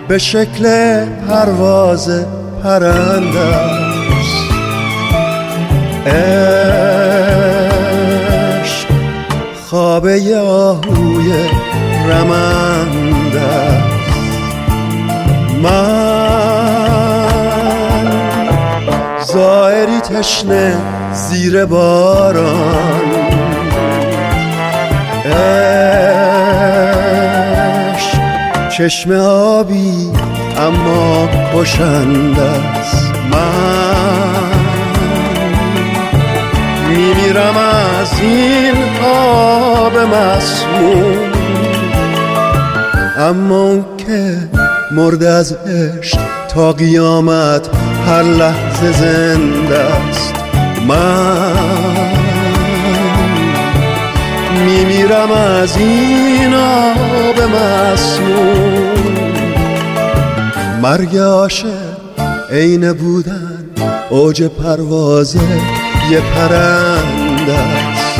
به شکل پرواز پرنده است. عشق خواب آهوی رمنده است. من زائری تشنه زیر باران، عشق چشم آبی اما کشنده است. من میمیرم از این آب مسموم، اما اون که مرد از عشق تا قیامت هر لحظه زنده است. من میمیرم از این آب مسموم. مرگ عاشق عین بودن اوج پرواز یه پرنده است.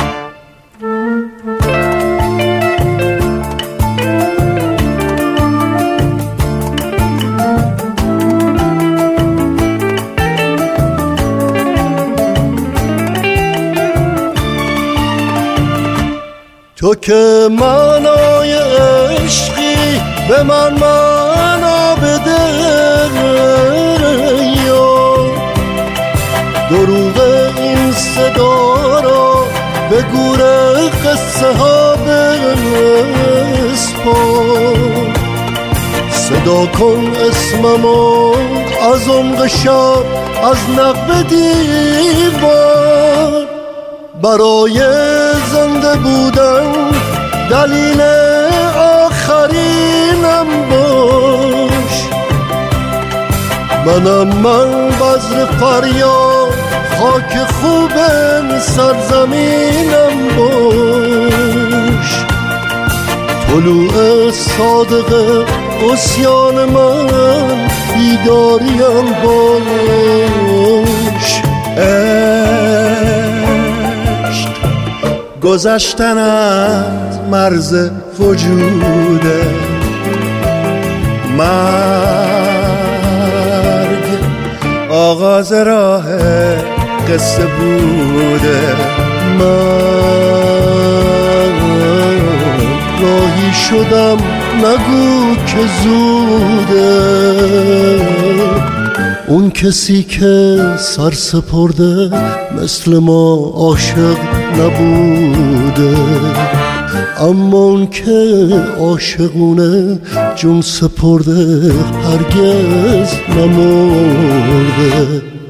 تو که معنای عشقی به من معنا بده، یا دروغ این صدا را به گور قصه ها بسپار. صدا کن اسممو از عمق شب از نقب دیوار. برای زنده بودن دلیل آخرینم باش. من بذر فریاد خاک خوب سرزمینم باش. طلوع صادق عصیان من بیداریم باش. گذشتن از مرز وجوده، مرگ آغاز راه قصه بوده. من راهی شدم نگو که زوده. اون کسی که سر سپرده مثل ما عاشق نبوده، اما اون که عاشقونه جون سپرده هرگز نمرده.